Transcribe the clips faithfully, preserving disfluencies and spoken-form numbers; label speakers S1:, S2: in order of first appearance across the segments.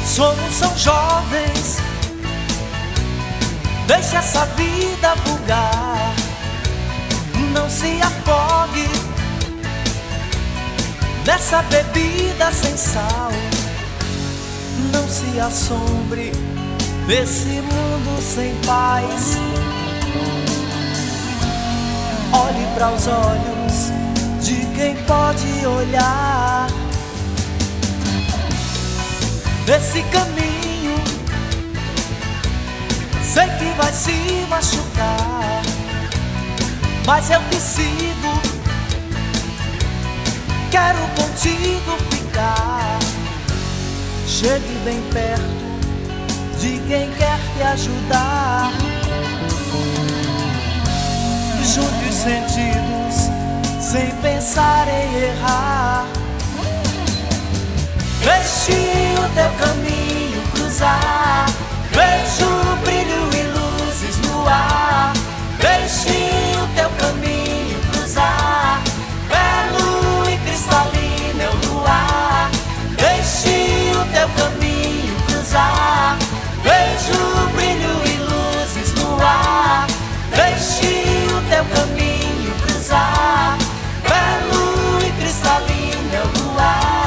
S1: Somos são jovens, deixe essa vida vulgar. Não se afogue nessa bebida sem sal. Não se assombre desse mundo sem paz. Olhe para os olhos de quem pode olhar. Esse caminho sei que vai se machucar, mas eu te sigo, quero contigo ficar. Chegue bem perto de quem quer te ajudar. Junte os sentidos sem pensar em errar. Deixe o teu caminho cruzar. Vejo brilho e luzes no ar. Deixe o teu caminho cruzar. Belo e cristalino é o luar. Deixe o teu caminho cruzar. Vejo brilho e luzes no ar. Deixe o teu caminho cruzar. Belo e cristalino é o luar.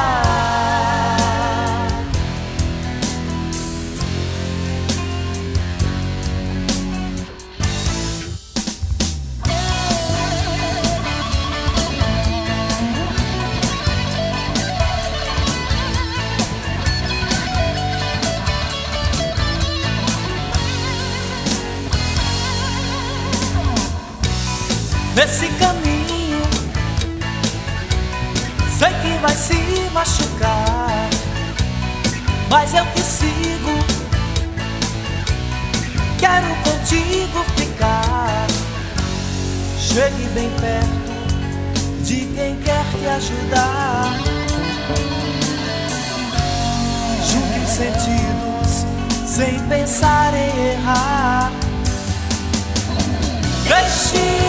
S1: Nesse caminho sei que vai se machucar, mas eu te sigo, quero contigo ficar. Chegue bem perto de quem quer te ajudar. Junte os sentidos sem pensar em errar. Deixe